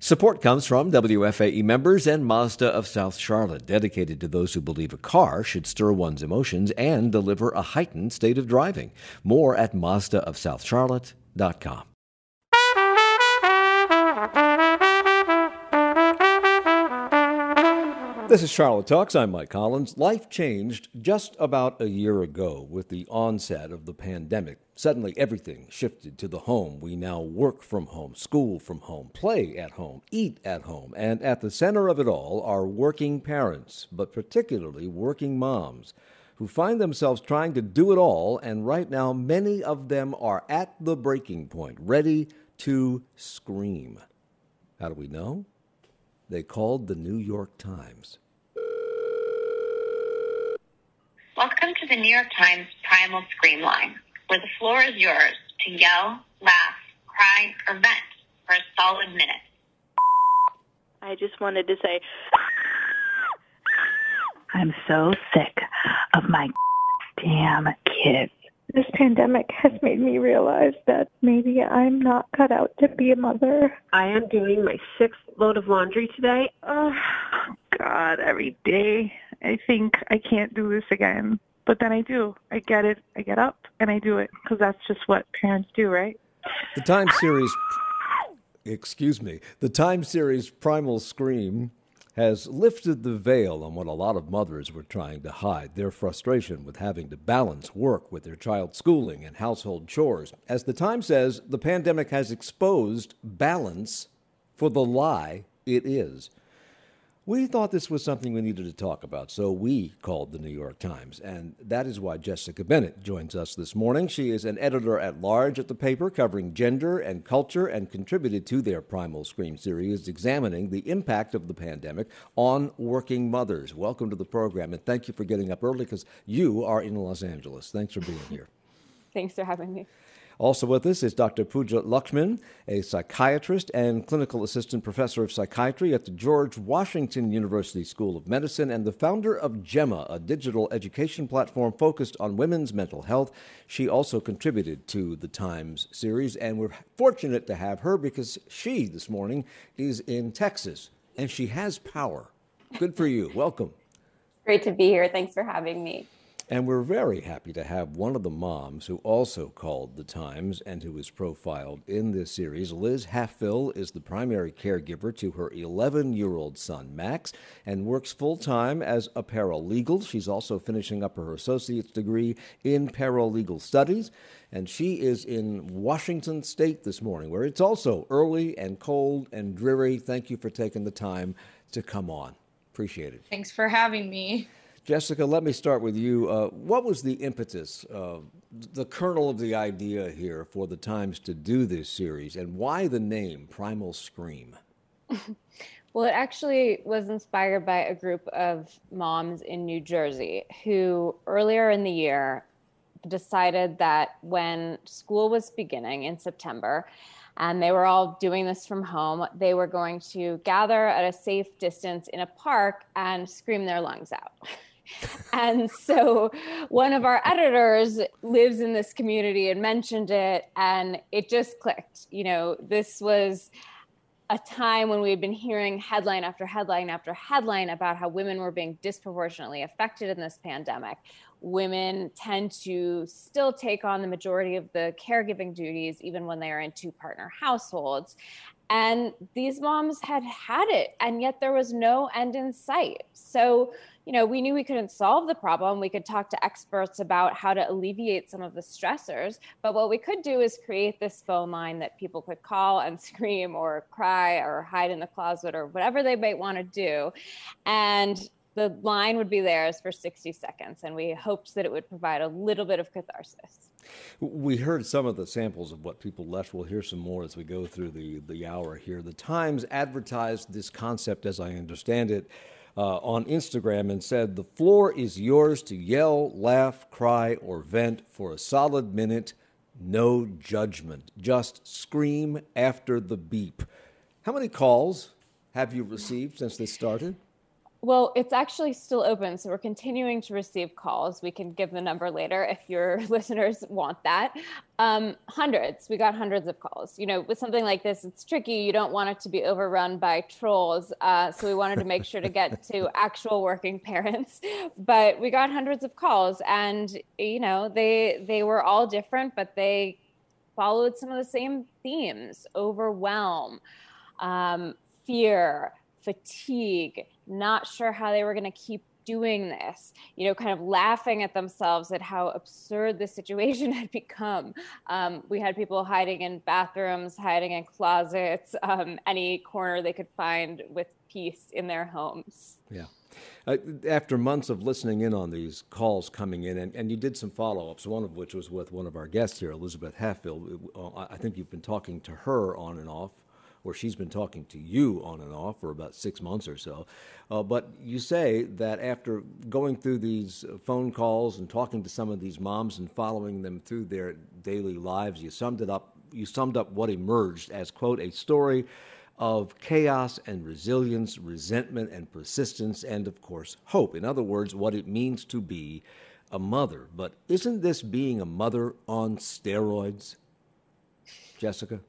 Support comes from WFAE members and Mazda of South Charlotte, dedicated to those who believe a car should stir one's emotions and deliver a heightened state of driving. More at MazdaofSouthCharlotte.com. This is Charlotte Talks. I'm Mike Collins. Life changed just about a year ago with the onset of the pandemic. Suddenly, everything shifted to the home. We now work from home, school from home, play at home, eat at home. And at the center of it all are working parents, but particularly working moms, who find themselves trying to do it all. And right now, many of them are at the breaking point, ready to scream. How do we know? They called the New York Times. Welcome to the New York Times Primal Scream Line, where the floor is yours to yell, laugh, cry, or vent for a solid minute. I just wanted to say, I'm so sick of my damn kids. This pandemic has made me realize that maybe I'm not cut out to be a mother. I am doing my 6th load of laundry today. Oh, God, every day I think I can't do this again. But then I do. I get it. I get up and I do it because that's just what parents do, right? The Time series, the Time series Primal Scream has lifted the veil on what a lot of mothers were trying to hide, their frustration with having to balance work with their child's schooling and household chores. As the Times says, the pandemic has exposed balance for the lie it is. We thought this was something we needed to talk about, so we called the New York Times, and that is why Jessica Bennett joins us this morning. She is an editor-at-large at the paper, covering gender and culture, and contributed to their Primal Scream series, examining the impact of the pandemic on working mothers. Welcome to the program, and thank you for getting up early, because you are in Los Angeles. Thanks for being here. Thanks for having me. Also with us is Dr. Pooja Lakshman, a psychiatrist and clinical assistant professor of psychiatry at the George Washington University School of Medicine and the founder of Gemma, a digital education platform focused on women's mental health. She also contributed to the Times series, and we're fortunate to have her because she, this morning, is in Texas, and she has power. Good for you. Welcome. Great to be here. Thanks for having me. And we're very happy to have one of the moms who also called the Times and who is profiled in this series. Liz Halfville is the primary caregiver to her 11-year-old son, Max, and works full-time as a paralegal. She's also finishing up her associate's degree in paralegal studies. And she is in Washington State this morning, where it's also early and cold and dreary. Thank you for taking the time to come on. Appreciate it. Thanks for having me. Jessica, let me start with you. What was the impetus, the kernel of the idea here for the Times to do this series, and why the name Primal Scream? Well, it actually was inspired by a group of moms in New Jersey who earlier in the year decided that when school was beginning in September, and they were all doing this from home, they were going to gather at a safe distance in a park and scream their lungs out. And so one of our editors lives in this community and mentioned it, and it just clicked. You know, this was a time when we had been hearing headline after headline after headline about how women were being disproportionately affected in this pandemic. Women tend to still take on the majority of the caregiving duties, even when they are in two-partner households. And these moms had it, and yet there was no end in sight. So, you know, we knew we couldn't solve the problem. We could talk to experts about how to alleviate some of the stressors. But what we could do is create this phone line that people could call and scream or cry or hide in the closet or whatever they might want to do. And the line would be theirs for 60 seconds. And we hoped that it would provide a little bit of catharsis. We heard some of the samples of what people left. We'll hear some more as we go through the hour here. The Times advertised this concept, as I understand it, on Instagram and said, "The floor is yours to yell, laugh, cry, or vent for a solid minute. No judgment. Just scream after the beep." How many calls have you received since this started? Well, it's actually still open, so we're continuing to receive calls. We can give the number later if your listeners want that. Hundreds. We got hundreds of calls. With something like this, it's tricky. You don't want it to be overrun by trolls. So we wanted to make sure to get to actual working parents. But we got hundreds of calls, and they were all different, but they followed some of the same themes: overwhelm, fear, fatigue, not sure how they were going to keep doing this, kind of laughing at themselves at how absurd the situation had become. We had people hiding in bathrooms, hiding in closets, any corner they could find with peace in their homes. Yeah. After months of listening in on these calls coming in, and you did some follow-ups, one of which was with one of our guests here, Elizabeth Hatfield. I think you've been talking to her on and off, or she's been talking to you on and off for about 6 months or so. But you say that after going through these phone calls and talking to some of these moms and following them through their daily lives, you summed up what emerged as, quote, a story of chaos and resilience, resentment and persistence, and, of course, hope. In other words, what it means to be a mother. But isn't this being a mother on steroids, Jessica?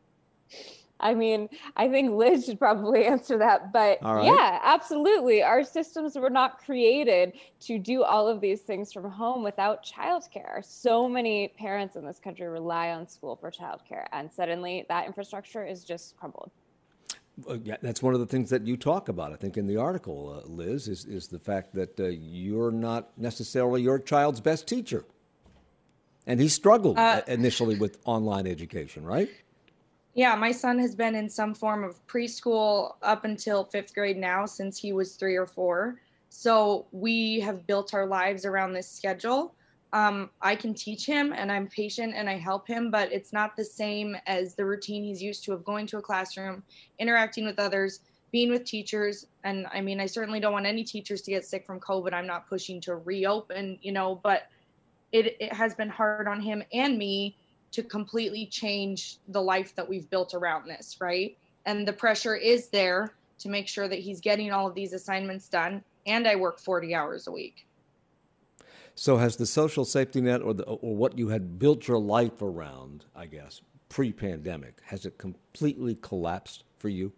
I mean, I think Liz should probably answer that, but yeah, absolutely. Our systems were not created to do all of these things from home without childcare. So many parents in this country rely on school for childcare, and suddenly that infrastructure is just crumbled. Yeah, that's one of the things that you talk about, I think, in the article, Liz, is the fact that you're not necessarily your child's best teacher. And he struggled initially with online education, right? Yeah, my son has been in some form of preschool up until 5th grade now, since he was 3 or 4. So we have built our lives around this schedule. I can teach him, and I'm patient and I help him, but it's not the same as the routine he's used to of going to a classroom, interacting with others, being with teachers. And I mean, I certainly don't want any teachers to get sick from COVID. I'm not pushing to reopen, but it has been hard on him and me to completely change the life that we've built around this, right? And the pressure is there to make sure that he's getting all of these assignments done, and I work 40 hours a week. So has the social safety net, or what you had built your life around, I guess, pre-pandemic, has it completely collapsed for you?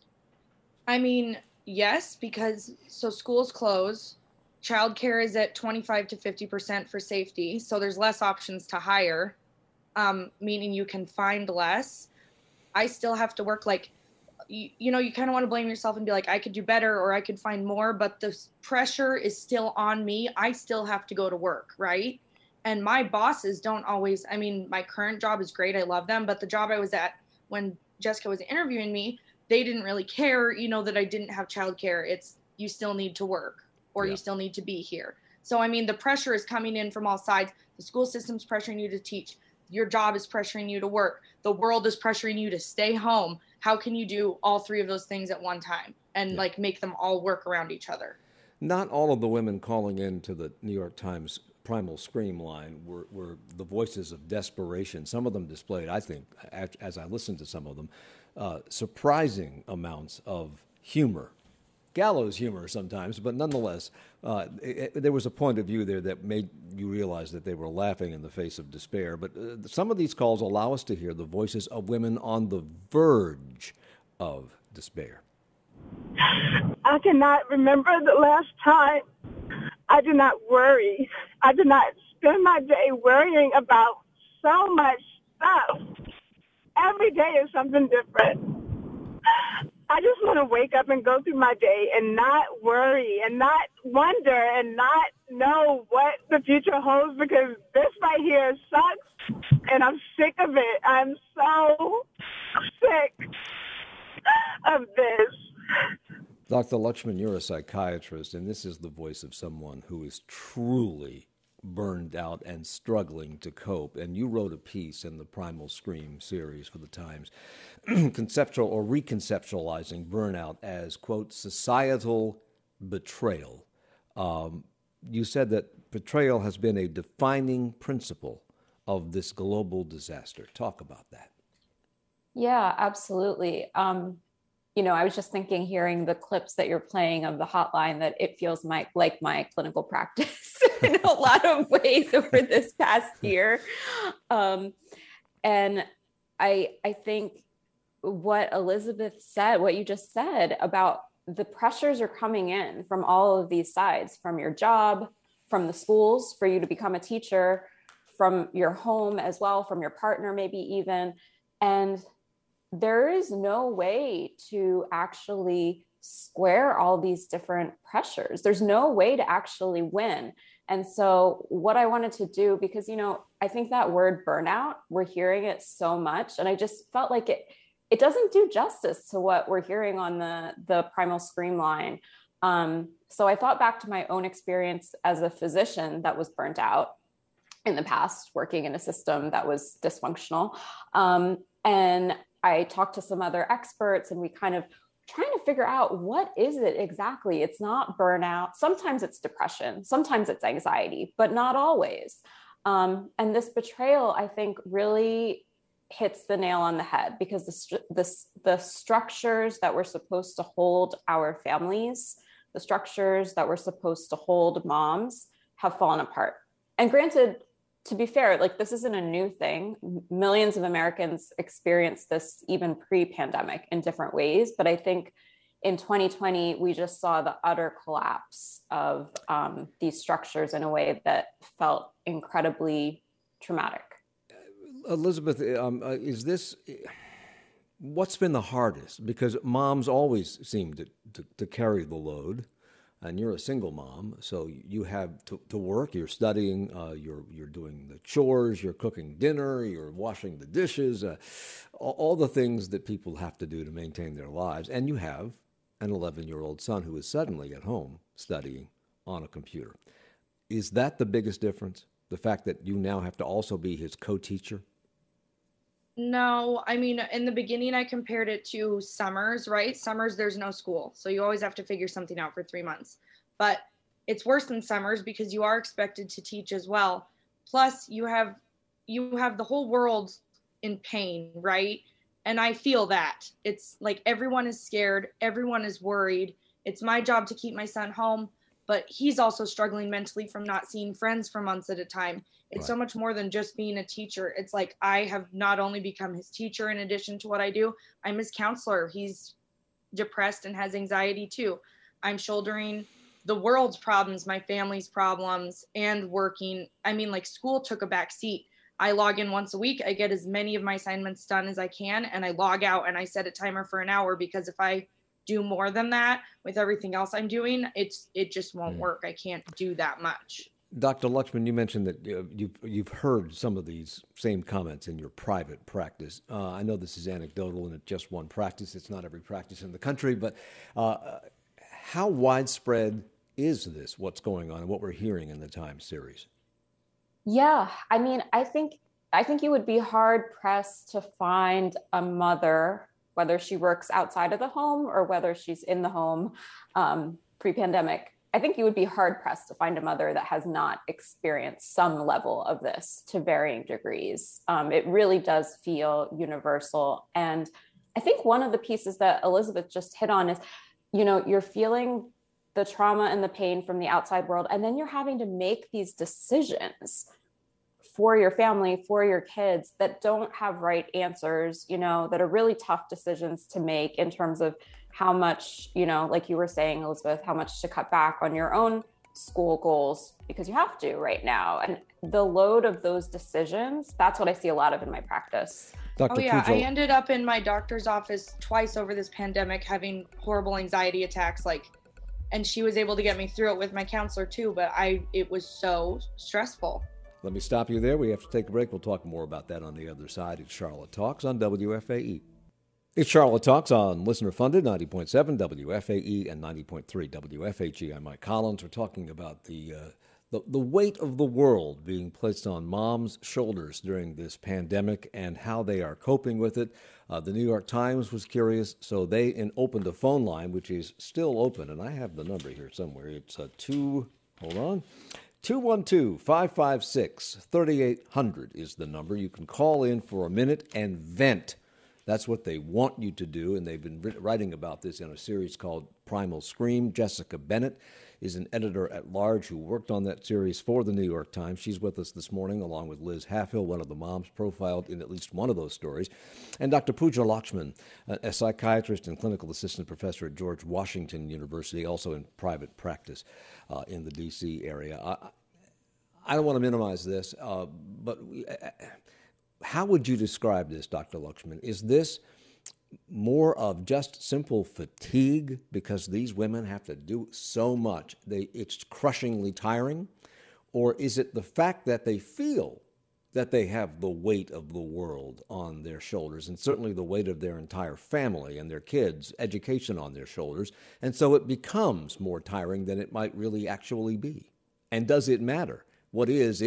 I mean, yes, because schools close, childcare is at 25 to 50% for safety, so there's less options to hire. Meaning you can find less. I still have to work, you kind of want to blame yourself and be like, I could do better or I could find more, but the pressure is still on me. I still have to go to work, right? And my bosses don't always, my current job is great. I love them. But the job I was at when Jessica was interviewing me, they didn't really care, that I didn't have childcare. It's you still need to work or you still need to be here. So, the pressure is coming in from all sides. The school system's pressuring you to teach. Your job is pressuring you to work. The world is pressuring you to stay home. How can you do all 3 of those things at one time and make them all work around each other? Not all of the women calling in to the New York Times Primal Scream line were the voices of desperation. Some of them displayed, I think, as I listened to some of them, surprising amounts of humor. Gallows humor sometimes, but nonetheless, there was a point of view there that made you realize that they were laughing in the face of despair. But some of these calls allow us to hear the voices of women on the verge of despair. I cannot remember the last time I did not worry. I did not spend my day worrying about so much stuff. Every day is something different. I just want to wake up and go through my day and not worry and not wonder and not know what the future holds, because this right here sucks and I'm sick of it. I'm so sick of this. Dr. Lutchman, you're a psychiatrist, and this is the voice of someone who is truly burned out and struggling to cope. And you wrote a piece in the Primal Scream series for the Times, reconceptualizing burnout as, quote, societal betrayal. You said that betrayal has been a defining principle of this global disaster. Talk about that. Yeah, absolutely. I was just thinking, hearing the clips that you're playing of the hotline, that it feels like my clinical practice in a lot of ways over this past year. And I think what Elizabeth said, what you just said about the pressures are coming in from all of these sides, from your job, from the schools for you to become a teacher, from your home as well, from your partner, maybe even. And there is no way to actually square all these different pressures. There's no way to actually win. And so what I wanted to do, because, I think that word burnout, we're hearing it so much. And I just felt like it doesn't do justice to what we're hearing on the Primal Scream line. So I thought back to my own experience as a physician that was burnt out in the past, working in a system that was dysfunctional. And I talked to some other experts, and we kind of trying to figure out, what is it exactly? It's not burnout. Sometimes it's depression. Sometimes it's anxiety, but not always. And this betrayal, I think, really hits the nail on the head, because the structures that were supposed to hold our families, the structures that were supposed to hold moms, have fallen apart. And granted, to be fair, this isn't a new thing. Millions of Americans experienced this even pre-pandemic in different ways. But I think in 2020, we just saw the utter collapse of these structures in a way that felt incredibly traumatic. Elizabeth, what's been the hardest? Because moms always seem to carry the load. And you're a single mom, so you have to work, you're studying, you're doing the chores, you're cooking dinner, you're washing the dishes, all the things that people have to do to maintain their lives. And you have an 11-year-old son who is suddenly at home studying on a computer. Is that the biggest difference? The fact that you now have to also be his co-teacher? No, I mean, in the beginning, I compared it to summers, right? Summers, there's no school. So you always have to figure something out for 3 months. But it's worse than summers, because you are expected to teach as well. Plus, you have the whole world in pain, right? And I feel that. It's like everyone is scared. Everyone is worried. It's my job to keep my son home, but he's also struggling mentally from not seeing friends for months at a time. It's so much more than just being a teacher. It's like, I have not only become his teacher in addition to what I do, I'm his counselor. He's depressed and has anxiety too. I'm shouldering the world's problems, my family's problems, and working. I mean, school took a back seat. I log in once a week. I get as many of my assignments done as I can, and I log out and I set a timer for an hour, because if I do more than that with everything else I'm doing, it just won't work. I can't do that much. Dr. Luchman, you mentioned that you've heard some of these same comments in your private practice. I know this is anecdotal and it's just one practice. It's not every practice in the country, but how widespread is this, what's going on and what we're hearing in the Times series? Yeah, I mean, I think you would be hard pressed to find a mother, whether she works outside of the home or whether she's in the home pre-pandemic. I think you would be hard pressed to find a mother that has not experienced some level of this to varying degrees. It really does feel universal. And I think one of the pieces that Elizabeth just hit on is, you're feeling the trauma and the pain from the outside world, and then you're having to make these decisions for your family, for your kids, that don't have right answers, that are really tough decisions to make in terms of how much, like you were saying, Elizabeth, how much to cut back on your own school goals, because you have to right now. And the load of those decisions, that's what I see a lot of in my practice. Dr. Oh yeah, Pujol. I ended up in my doctor's office twice over this pandemic having horrible anxiety attacks, and she was able to get me through it with my counselor too, but it was so stressful. Let me stop you there. We have to take a break. We'll talk more about that on the other side. It's Charlotte Talks on WFAE. It's Charlotte Talks on listener-funded 90.7 WFAE and 90.3 WFHE. I'm Mike Collins. We're talking about the weight of the world being placed on moms' shoulders during this pandemic and how they are coping with it. The New York Times was curious, so they opened a phone line, which is still open, and I have the number here somewhere. It's 212-556-3800 is the number. You can call in for a minute and vent. That's what they want you to do, and they've been writing about this in a series called Primal Scream. Jessica Bennett is an editor-at-large who worked on that series for the New York Times. She's with us this morning, along with Liz Halfhill, one of the moms profiled in at least one of those stories, and Dr. Pooja Lakshman, a psychiatrist and clinical assistant professor at George Washington University, also in private practice in the D.C. area. I don't want to minimize this, but how would you describe this, Dr. Lakshman? Is this more of just simple fatigue because these women have to do so much? It's crushingly tiring? Or is it the fact that they feel that they have the weight of the world on their shoulders, and certainly the weight of their entire family and their kids' education on their shoulders, and so it becomes more tiring than it might really actually be? And does it matter? What is?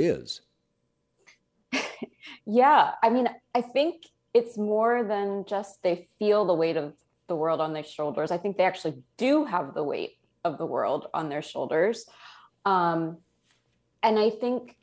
Yeah, I mean, I think it's more than just they feel the weight of the world on their shoulders. I think they actually do have the weight of the world on their shoulders. And I think,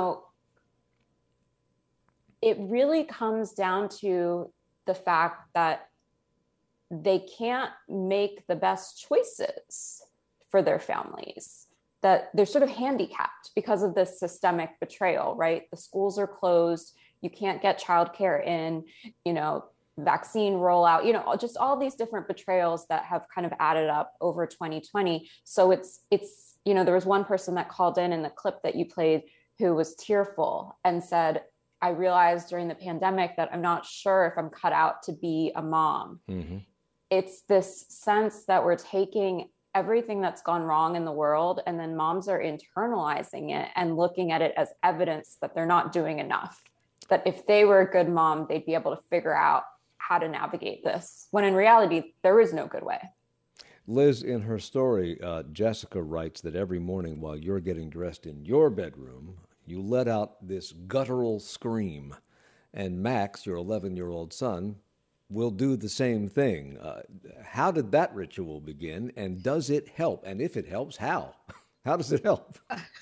it really comes down to the fact that they can't make the best choices for their families, that they're sort of handicapped because of this systemic betrayal, right? The schools are closed. You can't get childcare in, vaccine rollout, just all these different betrayals that have kind of added up over 2020. So it's there was one person that called in the clip that you played who was tearful and said, I realized during the pandemic that I'm not sure if I'm cut out to be a mom. Mm-hmm. It's this sense that we're taking everything that's gone wrong in the world, and then moms are internalizing it and looking at it as evidence that they're not doing enough. That if they were a good mom, they'd be able to figure out how to navigate this, when in reality, there is no good way. Liz, in her story, Jessica writes that every morning while you're getting dressed in your bedroom, you let out this guttural scream, and Max, your 11-year-old son, will do the same thing. How did that ritual begin, and does it help? And if it helps, how? How does it help?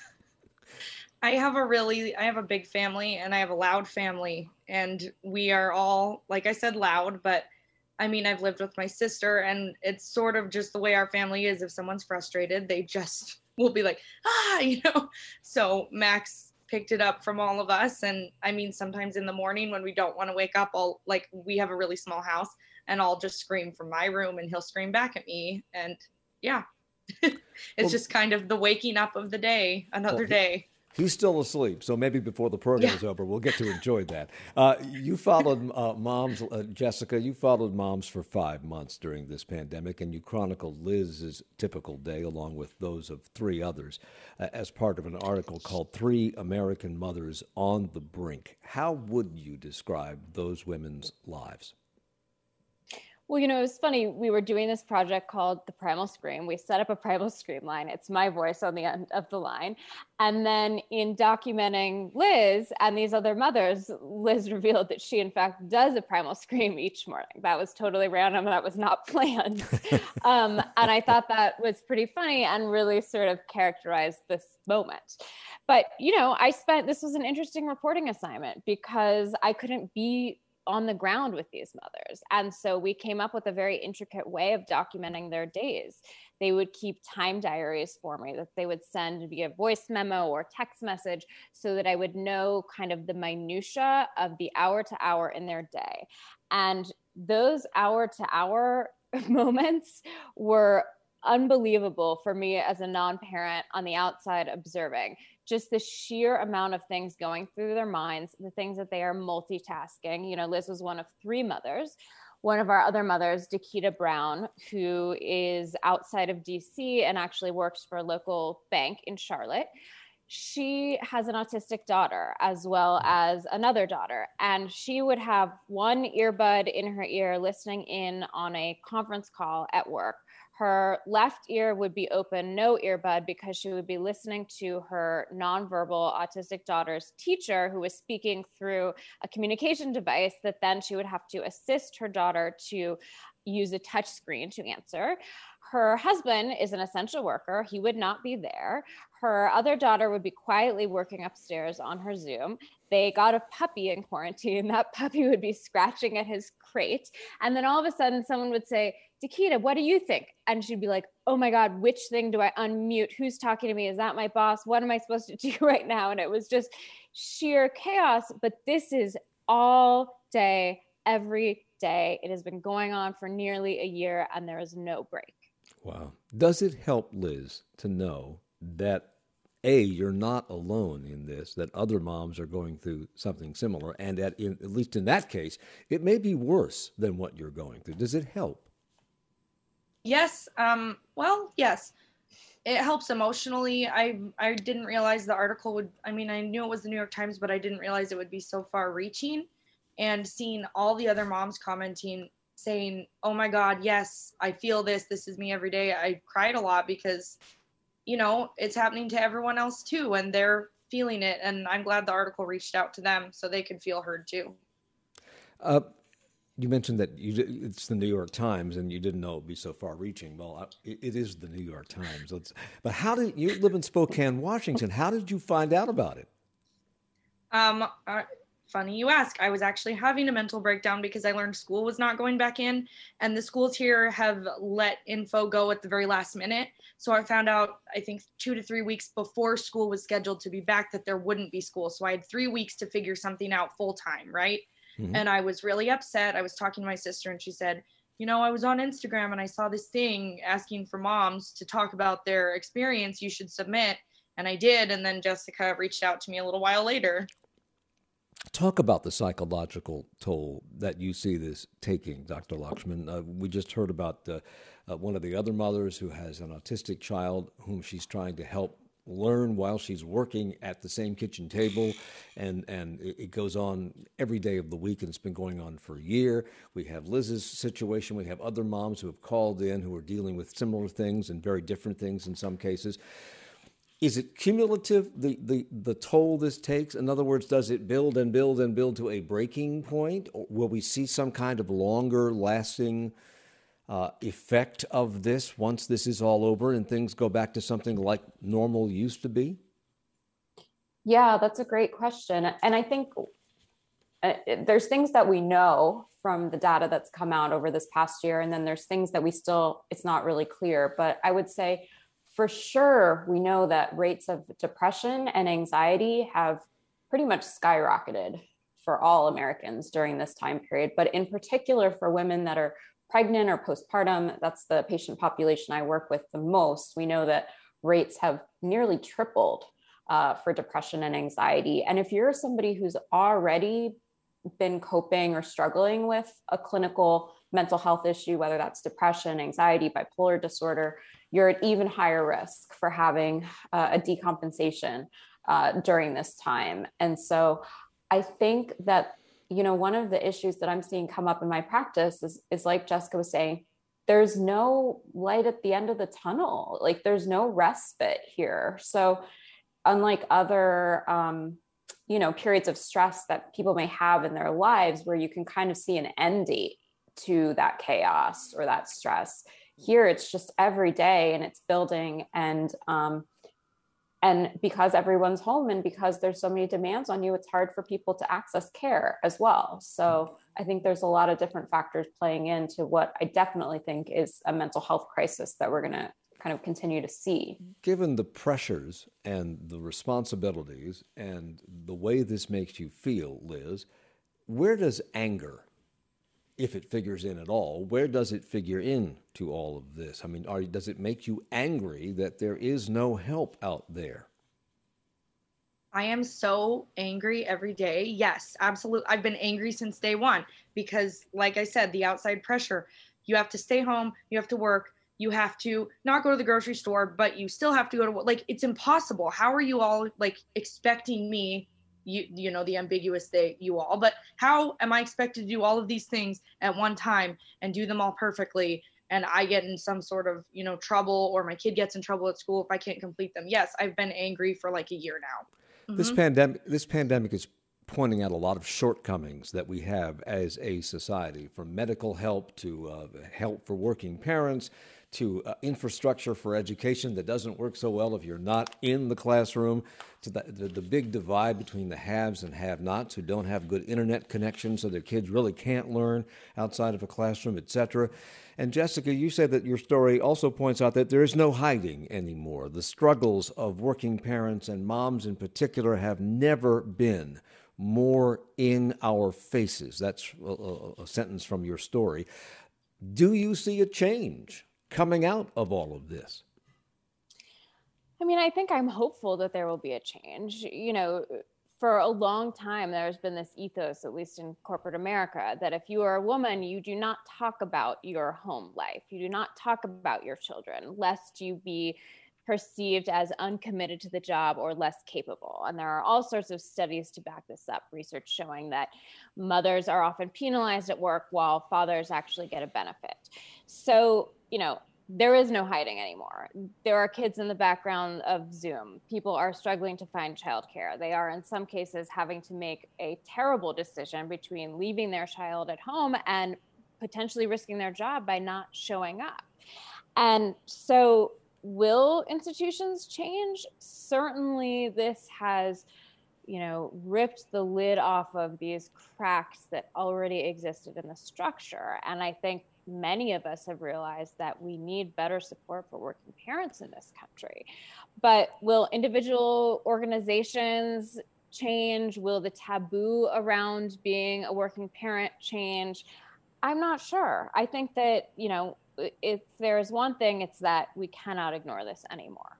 I have a big family, and I have a loud family, and we are all, like I said, loud, but I mean, I've lived with my sister, and it's sort of just the way our family is. If someone's frustrated, they just will be like, So Max picked it up from all of us. And I mean, sometimes in the morning when we don't want to wake up, we have a really small house, and I'll just scream from my room and he'll scream back at me. And yeah, it's just kind of the waking up of the day, another day. He's still asleep, so maybe before the program is over, we'll get to enjoy that. You followed moms, Jessica, you followed moms for 5 months during this pandemic, and you chronicled Liz's typical day along with those of 3 others as part of an article called 3 American Mothers on the Brink. How would you describe those women's lives? Well, it was funny. We were doing this project called The Primal Scream. We set up a Primal Scream line. It's my voice on the end of the line. And then in documenting Liz and these other mothers, Liz revealed that she, in fact, does a Primal Scream each morning. That was totally random. That was not planned. And I thought that was pretty funny and really sort of characterized this moment. But, this was an interesting reporting assignment because I couldn't be on the ground with these mothers. And so we came up with a very intricate way of documenting their days. They would keep time diaries for me that they would send via voice memo or text message so that I would know kind of the minutia of the hour to hour in their day. And those hour to hour moments were unbelievable for me as a non-parent on the outside observing. Just the sheer amount of things going through their minds, the things that they are multitasking. Liz was one of 3 mothers. One of our other mothers, Dakita Brown, who is outside of DC and actually works for a local bank in Charlotte. She has an autistic daughter as well as another daughter. And she would have one earbud in her ear listening in on a conference call at work. Her left ear would be open, no earbud, because she would be listening to her nonverbal autistic daughter's teacher, who was speaking through a communication device that then she would have to assist her daughter to, use a touch screen to answer. Her husband is an essential worker. He would not be there. Her other daughter would be quietly working upstairs on her Zoom. They got a puppy in quarantine. That puppy would be scratching at his crate. And then all of a sudden someone would say, Dakita, what do you think? And she'd be like, oh my God, which thing do I unmute? Who's talking to me? Is that my boss? What am I supposed to do right now? And it was just sheer chaos. But this is all day, every day. It has been going on for nearly a year, and there is no break. Wow. Does it help, Liz, to know that, A, you're not alone in this, that other moms are going through something similar, and at least in that case, it may be worse than what you're going through? Does it help? Yes. Well, yes. It helps emotionally. I didn't realize the article would, I mean, I knew it was the New York Times, but I didn't realize it would be so far reaching. And seeing all the other moms commenting, saying, oh my God, yes, I feel this. This is me every day. I cried a lot because, you know, it's happening to everyone else too, and they're feeling it. And I'm glad the article reached out to them so they could feel heard too. You mentioned that it's the New York Times and you didn't know it would be so far reaching. Well, it is the New York Times. But how did you live in Spokane, Washington? How did you find out about it? Funny you ask. I was actually having a mental breakdown because I learned school was not going back in, and the schools here have let info go at the very last minute. So I found out, I think 2 to 3 weeks before school was scheduled to be back, that there wouldn't be school. So I had 3 weeks to figure something out full time, right? Mm-hmm. And I was really upset. I was talking to my sister and she said, you know, I was on Instagram and I saw this thing asking for moms to talk about their experience. You should submit. And I did. And then Jessica reached out to me a little while later. Talk about the psychological toll that you see this taking, Dr. Lakshman. We just heard about one of the other mothers who has an autistic child whom she's trying to help learn while she's working at the same kitchen table, and it goes on every day of the week, and it's been going on for a year. We have Liz's situation. We have other moms who have called in who are dealing with similar things and very different things in some cases. Is it cumulative, the toll this takes? In other words, does it build and build and build to a breaking point? Or will we see some kind of longer lasting effect of this once this is all over and things go back to something like normal used to be? Yeah, that's a great question. And I think there's things that we know from the data that's come out over this past year. And then there's things that it's not really clear. But I would say, for sure, we know that rates of depression and anxiety have pretty much skyrocketed for all Americans during this time period. But in particular, for women that are pregnant or postpartum, that's the patient population I work with the most. We know that rates have nearly tripled for depression and anxiety. And if you're somebody who's already been coping or struggling with a clinical mental health issue, whether that's depression, anxiety, bipolar disorder, you're at even higher risk for having a decompensation during this time. And so I think that, you know, one of the issues that I'm seeing come up in my practice is like Jessica was saying, there's no light at the end of the tunnel. Like there's no respite here. So unlike other, periods of stress that people may have in their lives where you can kind of see an end date to that chaos or that stress, here it's just every day and it's building, and because everyone's home and because there's so many demands on you, it's hard for people to access care as well. So I think there's a lot of different factors playing into what I definitely think is a mental health crisis that we're going to kind of continue to see. Given the pressures and the responsibilities and the way this makes you feel, Liz, where does anger, if it figures in at all, where does it figure in to all of this? I mean, does it make you angry that there is no help out there? I am so angry every day. Yes, absolutely. I've been angry since day one because, like I said, the outside pressure, you have to stay home, you have to work, you have to not go to the grocery store, but you still have to go to work. Like, it's impossible. How are you all expecting me, you know, the ambiguous you all, but how am I expected to do all of these things at one time and do them all perfectly? And I get in some sort of, trouble, or my kid gets in trouble at school if I can't complete them. Yes, I've been angry for like a year now. Mm-hmm. This pandemic has pointing out a lot of shortcomings that we have as a society, from medical help to help for working parents to infrastructure for education that doesn't work so well if you're not in the classroom, to the big divide between the haves and have-nots who don't have good internet connections so their kids really can't learn outside of a classroom, etc. And Jessica, you say that your story also points out that there is no hiding anymore. The struggles of working parents and moms in particular have never been more in our faces. That's a sentence from your story. Do you see a change coming out of all of this? I mean, I think I'm hopeful that there will be a change. You know, for a long time, there's been this ethos, at least in corporate America, that if you are a woman, you do not talk about your home life. You do not talk about your children, lest you be perceived as uncommitted to the job or less capable. And there are all sorts of studies to back this up, research showing that mothers are often penalized at work while fathers actually get a benefit. So, you know, there is no hiding anymore. There are kids in the background of Zoom. People are struggling to find childcare. They are, in some cases, having to make a terrible decision between leaving their child at home and potentially risking their job by not showing up. And so, will institutions change? Certainly, this has, you know, ripped the lid off of these cracks that already existed in the structure. And I think many of us have realized that we need better support for working parents in this country. But will individual organizations change? Will the taboo around being a working parent change? I'm not sure. I think that, you know, if there's one thing, it's that we cannot ignore this anymore.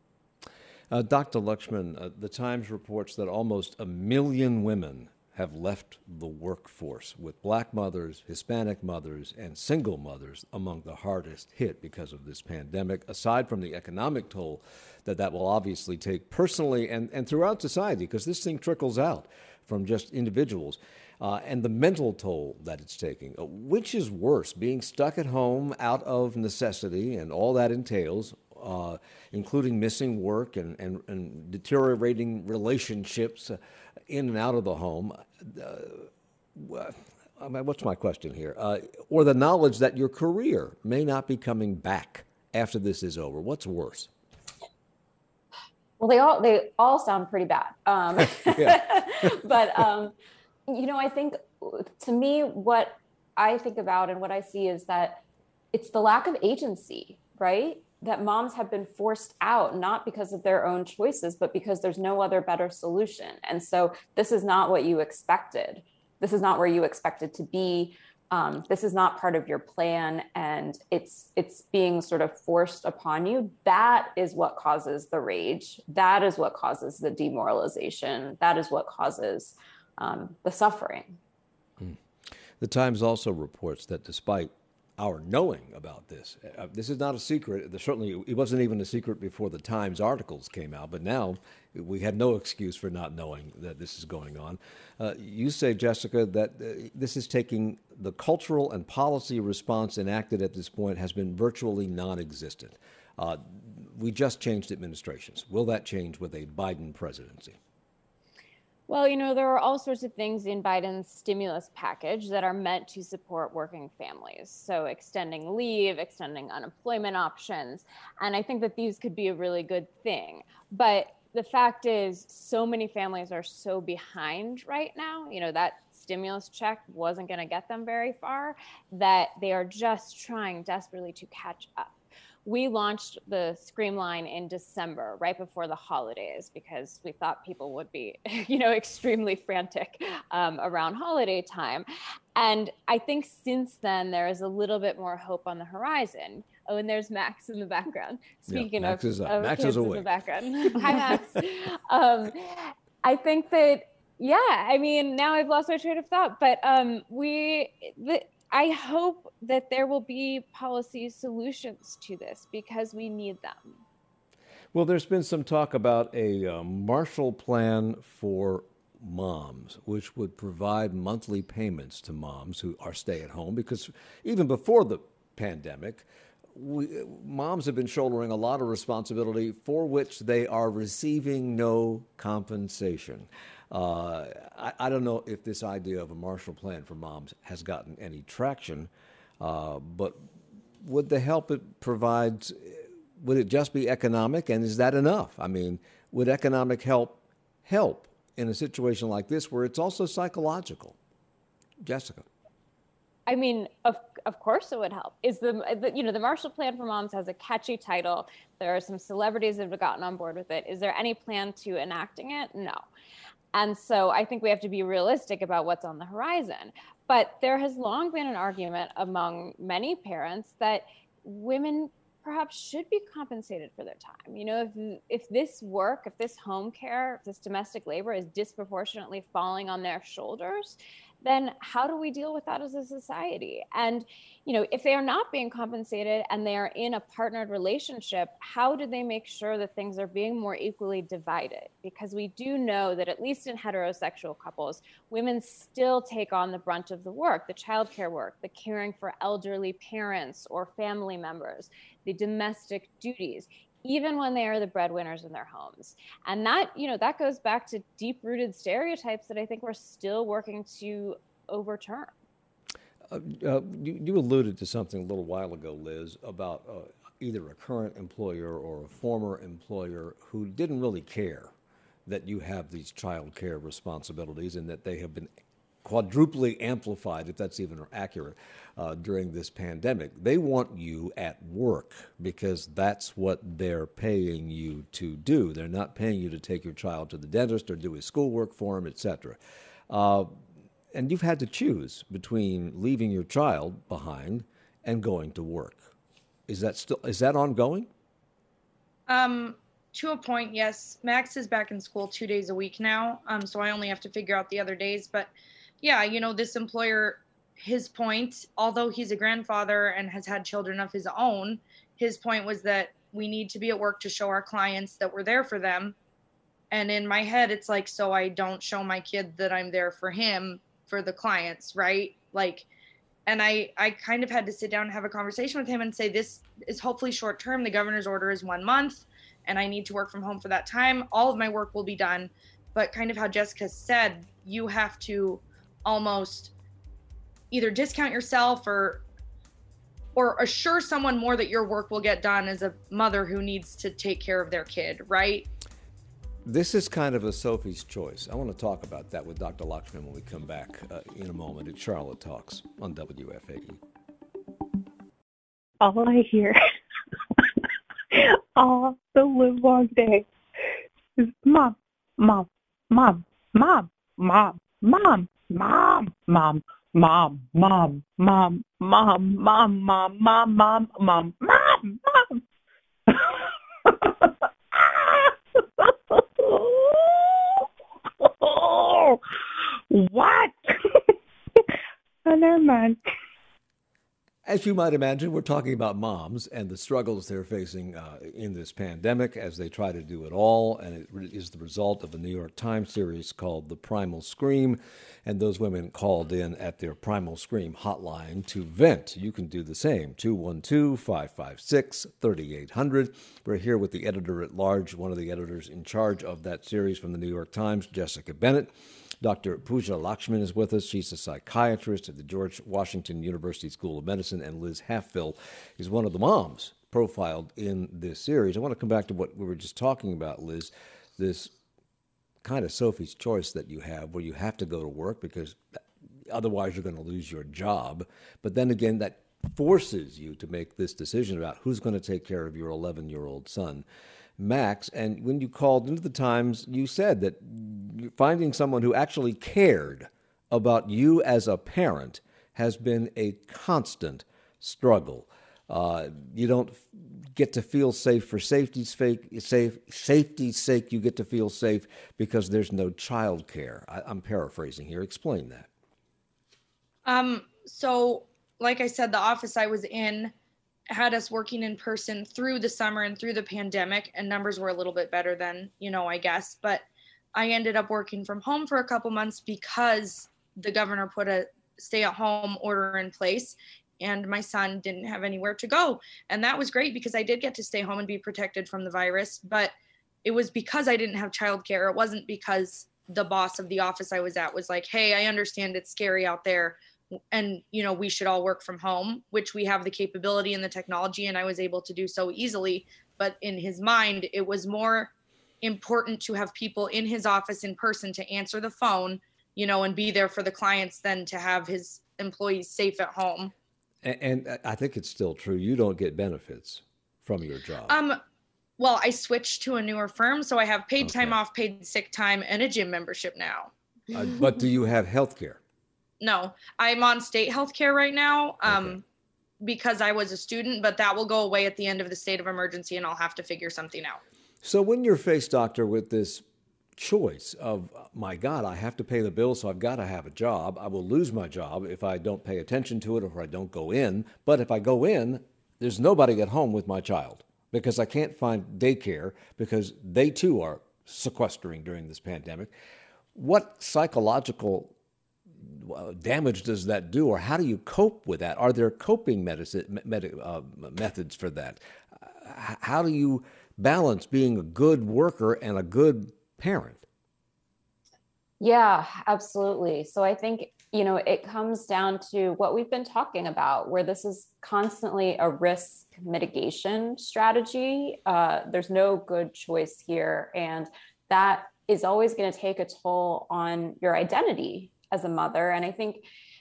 Dr. Lakshman, the Times reports that almost 1 million women have left the workforce, with Black mothers, Hispanic mothers, and single mothers among the hardest hit because of this pandemic, aside from the economic toll that will obviously take personally and throughout society, because this thing trickles out from just individuals, and the mental toll that it's taking. Which is worse, being stuck at home out of necessity and all that entails, including missing work and deteriorating relationships in and out of the home? What's my question here? Or the knowledge that your career may not be coming back after this is over. What's worse? Well, they all sound pretty bad. But you know, I think, to me, what I think about and what I see is that it's the lack of agency, right? That moms have been forced out, not because of their own choices, but because there's no other better solution. And so this is not what you expected. This is not where you expected to be. This is not part of your plan, and it's being sort of forced upon you. That is what causes the rage. That is what causes the demoralization. That is what causes the suffering. The Times also reports that despite our knowing about this, this is not a secret. Certainly, it wasn't even a secret before the Times articles came out, but now we had no excuse for not knowing that this is going on. You say, Jessica, that this is taking the cultural and policy response enacted at this point has been virtually non-existent. We just changed administrations. Will that change with a Biden presidency? Well, you know, there are all sorts of things in Biden's stimulus package that are meant to support working families. So extending leave, extending unemployment options. And I think that these could be a really good thing. But the fact is, so many families are so behind right now. You know, that stimulus check wasn't going to get them very far, that they are just trying desperately to catch up. We launched the Scream line in December, right before the holidays, because we thought people would be, you know, extremely frantic around holiday time. And I think since then, there is a little bit more hope on the horizon. Oh, and there's Max in the background. Speaking of kids in the background. Hi, Max. I think that, yeah, I mean, now I've lost my train of thought, but I hope that there will be policy solutions to this because we need them. Well, there's been some talk about a Marshall Plan for moms, which would provide monthly payments to moms who are stay-at-home, because even before the pandemic, moms have been shouldering a lot of responsibility for which they are receiving no compensation. I don't know if this idea of a Marshall Plan for moms has gotten any traction, but would the help it provides, would it just be economic, and is that enough? I mean, would economic help in a situation like this where it's also psychological? Jessica. I mean, of course it would help. Is the Marshall Plan for Moms has a catchy title. There are some celebrities that have gotten on board with it. Is there any plan to enacting it? No. And so I think we have to be realistic about what's on the horizon. But there has long been an argument among many parents that women perhaps should be compensated for their time. You know, if this work, if this home care, if this domestic labor is disproportionately falling on their shoulders, then how do we deal with that as a society? And, you know, if they are not being compensated and they are in a partnered relationship, how do they make sure that things are being more equally divided? Because we do know that at least in heterosexual couples, women still take on the brunt of the work, the childcare work, the caring for elderly parents or family members, the domestic duties, even when they are the breadwinners in their homes. And that, you know, that goes back to deep-rooted stereotypes that I think we're still working to overturn. You alluded to something a little while ago, Liz, about either a current employer or a former employer who didn't really care that you have these child care responsibilities and that they have been quadruply amplified, if that's even accurate, during this pandemic. They want you at work because that's what they're paying you to do. They're not paying you to take your child to the dentist or do his schoolwork for him, etc. And you've had to choose between leaving your child behind and going to work. Is that ongoing? To a point, yes. Max is back in school 2 days a week now, so I only have to figure out the other days. But yeah, you know, this employer, his point, although he's a grandfather and has had children of his own, his point was that we need to be at work to show our clients that we're there for them. And in my head, it's like, so I don't show my kid that I'm there for him, for the clients, right? Like, and I kind of had to sit down and have a conversation with him and say, this is hopefully short term. The governor's order is 1 month and I need to work from home for that time. All of my work will be done. But kind of how Jessica said, you have to almost either discount yourself or assure someone more that your work will get done as a mother who needs to take care of their kid, right? This is kind of a Sophie's choice. I want to talk about that with Dr. Lakshman when we come back in a moment at Charlotte Talks on WFAE. All I hear all the live long day is mom, mom, mom, mom, mom, mom, mom, mom, mom, mom, mom, mom, mom, mom, mom, mom, mom, mom, mom. What? Oh, never mind. As you might imagine, we're talking about moms and the struggles they're facing in this pandemic as they try to do it all. And it is the result of a New York Times series called The Primal Scream. And those women called in at their Primal Scream hotline to vent. You can do the same, 212-556-3800. We're here with the editor-at-large, one of the editors in charge of that series from the New York Times, Jessica Bennett. Dr. Pooja Lakshman is with us. She's a psychiatrist at the George Washington University School of Medicine, and Liz Halfville is one of the moms profiled in this series. I want to come back to what we were just talking about, Liz, this kind of Sophie's choice that you have where you have to go to work because otherwise you're going to lose your job. But then again, that forces you to make this decision about who's going to take care of your 11-year-old son, Max. And when you called into the Times, you said that finding someone who actually cared about you as a parent has been a constant struggle. You don't get to feel safe for safety's sake. You get to feel safe because there's no child care. I'm paraphrasing here. Explain that. So like I said, the office I was in had us working in person through the summer and through the pandemic, and numbers were a little bit better than, I guess. But I ended up working from home for a couple months because the governor put a stay-at-home order in place and my son didn't have anywhere to go. And that was great because I did get to stay home and be protected from the virus. But it was because I didn't have childcare. It wasn't because the boss of the office I was at was like, hey, I understand it's scary out there, and we should all work from home, which we have the capability and the technology, and I was able to do so easily. But in his mind, it was more important to have people in his office in person to answer the phone, and be there for the clients than to have his employees safe at home. And I think it's still true. You don't get benefits from your job. Well, I switched to a newer firm, so I have paid time off, paid sick time, and a gym membership now. But do you have health care? No, I'm on state health care right now because I was a student, but that will go away at the end of the state of emergency, and I'll have to figure something out. So when you're faced, doctor, with this choice of, my God, I have to pay the bill, so I've got to have a job. I will lose my job if I don't pay attention to it or if I don't go in. But if I go in, there's nobody at home with my child because I can't find daycare because they too are sequestering during this pandemic. What psychological damage does that do, or how do you cope with that? Are there coping methods for that? How do you balance being a good worker and a good parent? Yeah, absolutely. So I think, it comes down to what we've been talking about, where this is constantly a risk mitigation strategy. There's no good choice here. And that is always going to take a toll on your identity as a mother. And I think,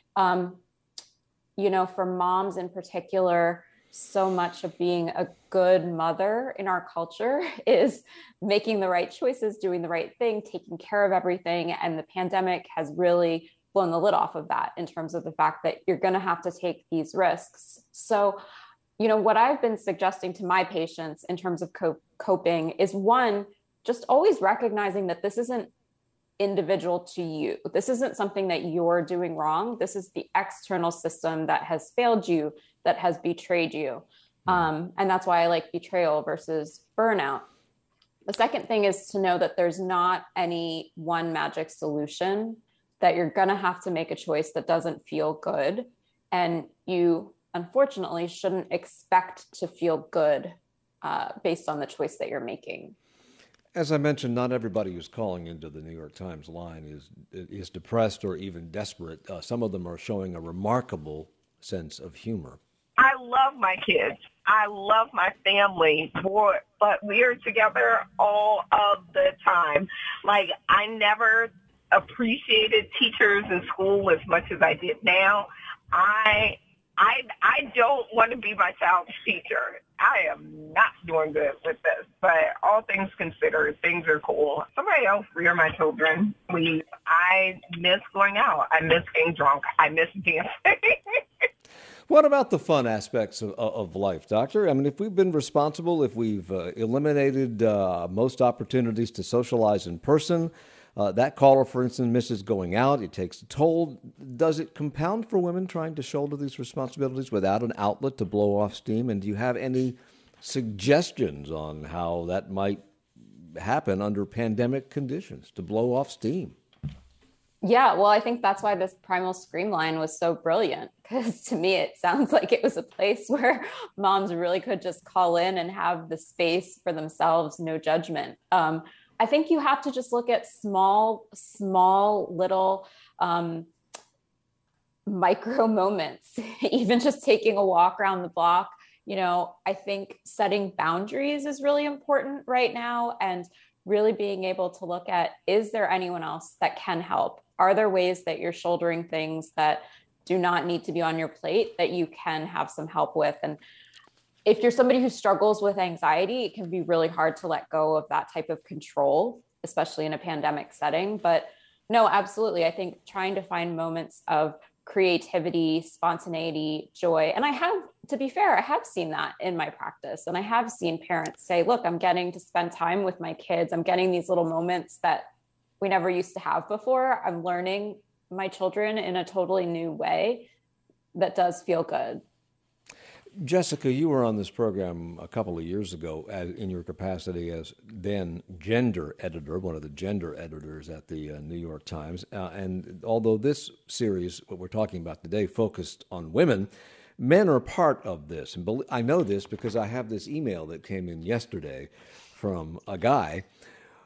for moms in particular, so much of being a good mother in our culture is making the right choices, doing the right thing, taking care of everything. And the pandemic has really blown the lid off of that in terms of the fact that you're going to have to take these risks. So, what I've been suggesting to my patients in terms of coping is, one, just always recognizing that this isn't individual to you. This isn't something that you're doing wrong. This is the external system that has failed you, that has betrayed you. And that's why I like betrayal versus burnout. The second thing is to know that there's not any one magic solution, that you're going to have to make a choice that doesn't feel good. And you, unfortunately, shouldn't expect to feel good based on the choice that you're making. As I mentioned, not everybody who's calling into the New York Times line is depressed or even desperate. Some of them are showing a remarkable sense of humor. I love my kids. I love my family, but we are together all of the time. Like, I never appreciated teachers in school as much as I did now. I don't want to be my child's teacher. I am not doing good with this, but all things considered, things are cool. Somebody else rear my children. I miss going out. I miss getting drunk. I miss dancing. What about the fun aspects of life, Doctor? I mean, if we've been responsible, if we've eliminated most opportunities to socialize in person, that caller, for instance, misses going out. It takes a toll. Does it compound for women trying to shoulder these responsibilities without an outlet to blow off steam? And do you have any suggestions on how that might happen under pandemic conditions to blow off steam? Yeah, well, I think that's why this Primal Scream line was so brilliant, because to me, it sounds like it was a place where moms really could just call in and have the space for themselves, no judgment. I think you have to just look at small little micro moments, even just taking a walk around the block. I think setting boundaries is really important right now, and really being able to look at, is there anyone else that can help? Are there ways that you're shouldering things that do not need to be on your plate that you can have some help with? And if you're somebody who struggles with anxiety, it can be really hard to let go of that type of control, especially in a pandemic setting. But no, absolutely. I think trying to find moments of creativity, spontaneity, joy. And to be fair, I have seen that in my practice. And I have seen parents say, look, I'm getting to spend time with my kids. I'm getting these little moments that we never used to have before. I'm learning my children in a totally new way that does feel good. Jessica, you were on this program a couple of years ago in your capacity as then gender editor, one of the gender editors at the New York Times. And although this series, what we're talking about today, focused on women, men are part of this. And I know this because I have this email that came in yesterday from a guy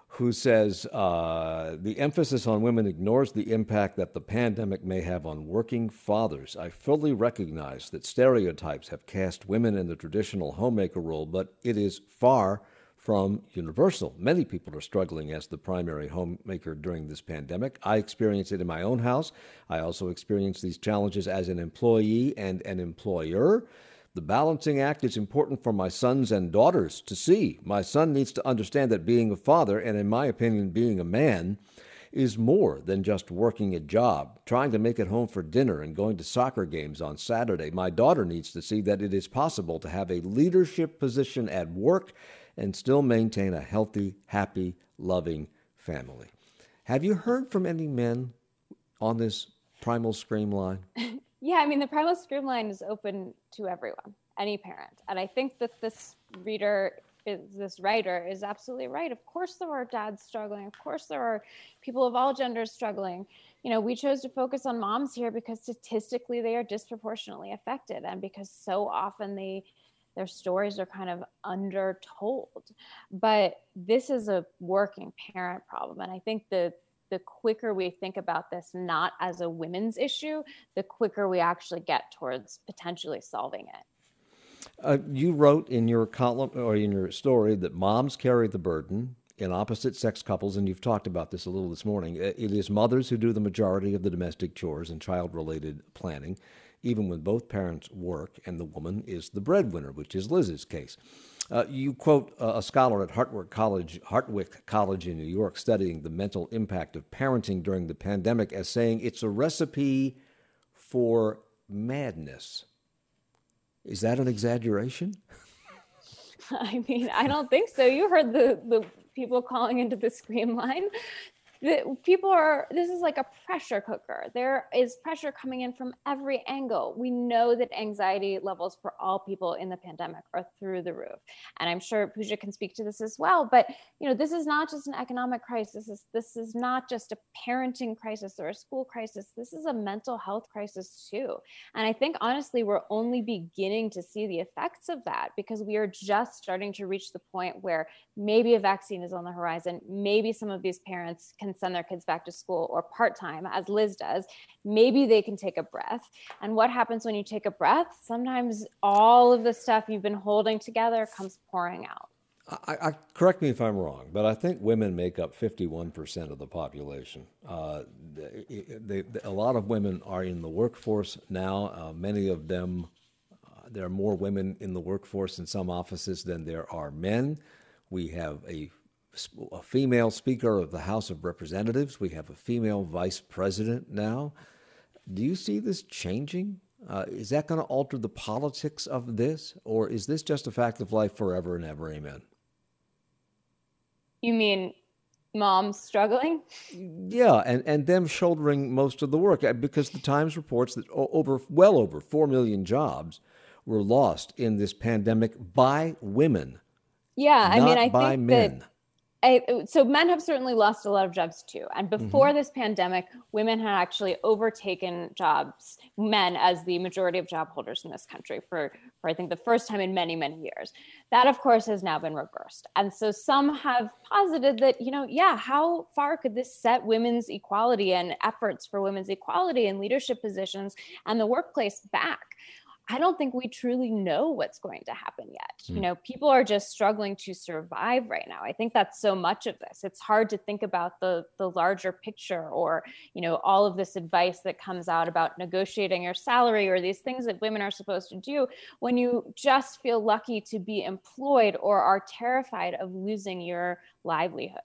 who says the emphasis on women ignores the impact that the pandemic may have on working fathers. I fully recognize that stereotypes have cast women in the traditional homemaker role, but it is far from universal. Many people are struggling as the primary homemaker during this pandemic. I experience it in my own house. I also experience these challenges as an employee and an employer. The balancing act is important for my sons and daughters to see. My son needs to understand that being a father, and in my opinion, being a man, is more than just working a job, trying to make it home for dinner and going to soccer games on Saturday. My daughter needs to see that it is possible to have a leadership position at work and still maintain a healthy, happy, loving family. Have you heard from any men on this Primal Scream line? Yeah, I mean, the Primal Scream line is open to everyone, any parent. And I think that this writer is absolutely right. Of course there are dads struggling. Of course there are people of all genders struggling. You know, we chose to focus on moms here because statistically they are disproportionately affected, and because so often their stories are kind of undertold. But this is a working parent problem. And I think the quicker we think about this not as a women's issue, the quicker we actually get towards potentially solving it. You wrote in your column or in your story that moms carry the burden in opposite sex couples, and you've talked about this a little this morning. It is mothers who do the majority of the domestic chores and child-related planning, even when both parents work and the woman is the breadwinner, which is Liz's case. You quote a scholar at Hartwick College in New York studying the mental impact of parenting during the pandemic as saying it's a recipe for madness. Is that an exaggeration? I mean, I don't think so. You heard the people calling into the Scream line. This is like a pressure cooker. There is pressure coming in from every angle. We know that anxiety levels for all people in the pandemic are through the roof. And I'm sure Pooja can speak to this as well. But, you know, this is not just an economic crisis. This is not just a parenting crisis or a school crisis. This is a mental health crisis too. And I think, honestly, we're only beginning to see the effects of that because we are just starting to reach the point where maybe a vaccine is on the horizon. Maybe some of these parents can send their kids back to school or part-time, as Liz does. Maybe they can take a breath. And what happens when you take a breath? Sometimes all of the stuff you've been holding together comes pouring out. I correct me if I'm wrong, but I think women make up 51% of the population. A lot of women are in the workforce now. Many of them, there are more women in the workforce in some offices than there are men. We have a female Speaker of the House of Representatives. We have a female Vice President now. Do you see this changing? Is that going to alter the politics of this? Or is this just a fact of life forever and ever? Amen. You mean moms struggling? Yeah, and them shouldering most of the work, because the Times reports that well over 4 million jobs were lost in this pandemic by women. Yeah, I mean, I by think men. So men have certainly lost a lot of jobs too. And before this pandemic, women had actually overtaken men as the majority of job holders in this country for I think the first time in many, many years. That, of course, has now been reversed. And so some have posited that, how far could this set women's equality and efforts for women's equality in leadership positions and the workplace back? I don't think we truly know what's going to happen yet. People are just struggling to survive right now. I think that's so much of this. It's hard to think about the larger picture or, all of this advice that comes out about negotiating your salary or these things that women are supposed to do when you just feel lucky to be employed or are terrified of losing your livelihood.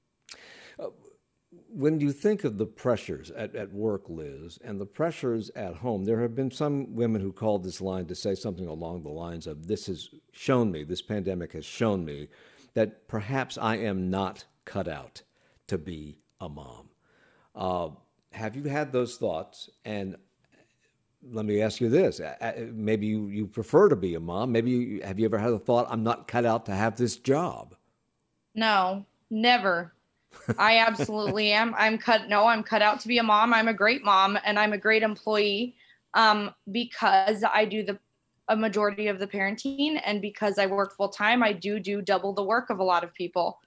When you think of the pressures at work, Liz, and the pressures at home, there have been some women who called this line to say something along the lines of, this pandemic has shown me that perhaps I am not cut out to be a mom. Have you had those thoughts? And let me ask you this. Maybe you prefer to be a mom. Have you ever had the thought, I'm not cut out to have this job? No, never. I absolutely am. I'm cut out to be a mom. I'm a great mom and I'm a great employee because I do a majority of the parenting, and because I work full time, I do double the work of a lot of people.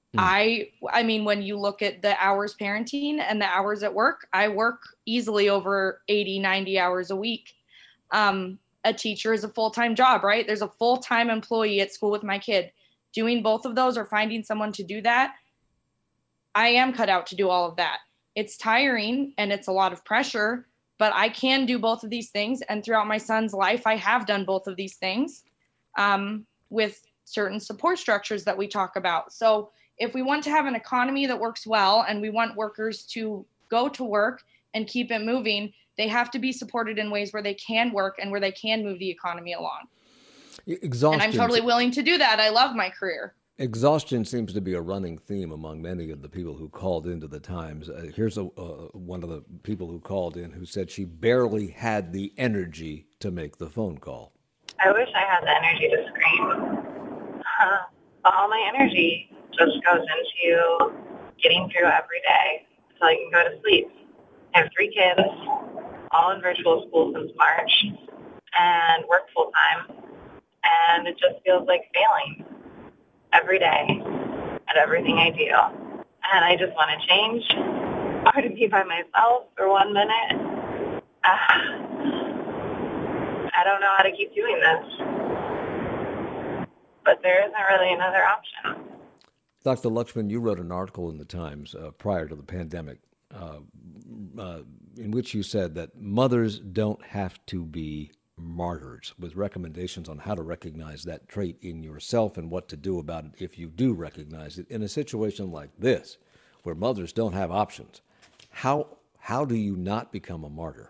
I mean, when you look at the hours parenting and the hours at work, I work easily over 80, 90 hours a week. A teacher is a full-time job, right? There's a full-time employee at school with my kid. Doing both of those or finding someone to do that, I am cut out to do all of that. It's tiring and it's a lot of pressure, but I can do both of these things. And throughout my son's life, I have done both of these things with certain support structures that we talk about. So if we want to have an economy that works well and we want workers to go to work and keep it moving, they have to be supported in ways where they can work and where they can move the economy along. Exhaustion. And I'm totally willing to do that. I love my career. Exhaustion seems to be a running theme among many of the people who called into the Times. Here's one of the people who called in who said she barely had the energy to make the phone call. I wish I had the energy to scream. All my energy just goes into getting through every day so I can go to sleep. I have 3 kids, all in virtual school since March, and work full time. And it just feels like failing every day at everything I do. And I just want to change or to be by myself for 1 minute. I don't know how to keep doing this. But there isn't really another option. Dr. Lakshman, you wrote an article in the Times prior to the pandemic in which you said that mothers don't have to be martyrs, with recommendations on how to recognize that trait in yourself and what to do about it if you do recognize it in a situation like this, where mothers don't have options. How do you not become a martyr?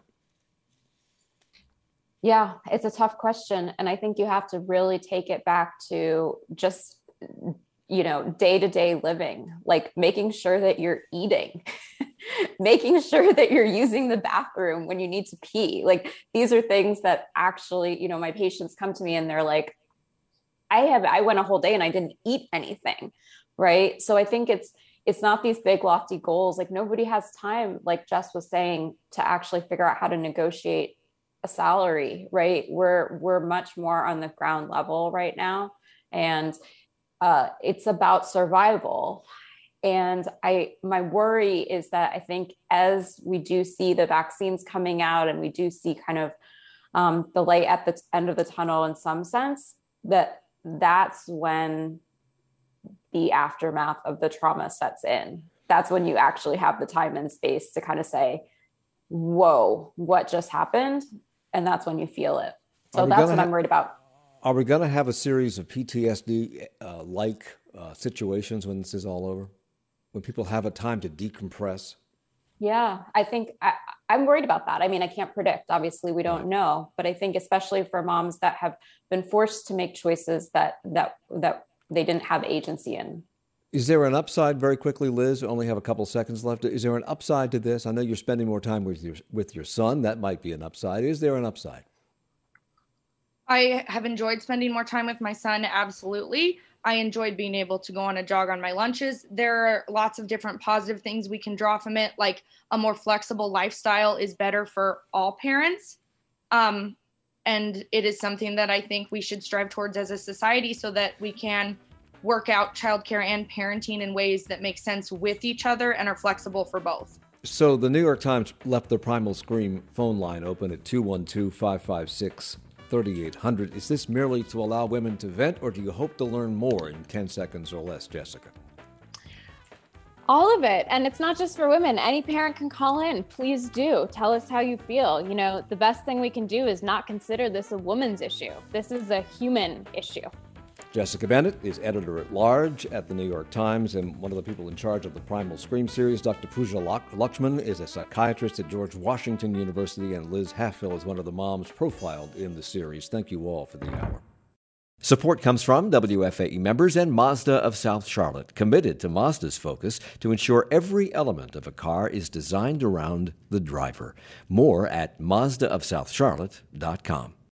Yeah, it's a tough question. And I think you have to really take it back to just, day-to-day living, like making sure that you're eating, making sure that you're using the bathroom when you need to pee. Like, these are things that actually, my patients come to me and they're like, I went a whole day and I didn't eat anything. Right. So I think it's not these big lofty goals. Like, nobody has time, like Jess was saying, to actually figure out how to negotiate a salary, right? We're much more on the ground level right now. And it's about survival. And my worry is that I think as we do see the vaccines coming out and we do see kind of the light at the end of the tunnel in some sense, that's when the aftermath of the trauma sets in. That's when you actually have the time and space to kind of say, whoa, what just happened? And that's when you feel it. So that's what I'm worried about. Are we going to have a series of PTSD like situations when this is all over? When people have a time to decompress? Yeah, I think I'm worried about that. I mean, I can't predict. Obviously, we don't know. But I think especially for moms that have been forced to make choices that they didn't have agency in. Is there an upside, very quickly, Liz? We only have a couple seconds left. Is there an upside to this? I know you're spending more time with your son. That might be an upside. Is there an upside? I have enjoyed spending more time with my son. Absolutely. I enjoyed being able to go on a jog on my lunches. There are lots of different positive things we can draw from it, like a more flexible lifestyle is better for all parents. And it is something that I think we should strive towards as a society so that we can work out childcare and parenting in ways that make sense with each other and are flexible for both. So the New York Times left the Primal Scream phone line open at 212-556-3800. Is this merely to allow women to vent, or do you hope to learn more in 10 seconds or less, Jessica? All of it. And it's not just for women. Any parent can call in. Please do. Tell us how you feel. The best thing we can do is not consider this a woman's issue. This is a human issue. Jessica Bennett is editor-at-large at the New York Times and one of the people in charge of the Primal Scream series. Dr. Pooja Lakshman is a psychiatrist at George Washington University, and Liz Halfhill is one of the moms profiled in the series. Thank you all for the hour. Support comes from WFAE members and Mazda of South Charlotte, committed to Mazda's focus to ensure every element of a car is designed around the driver. More at MazdaofSouthCharlotte.com.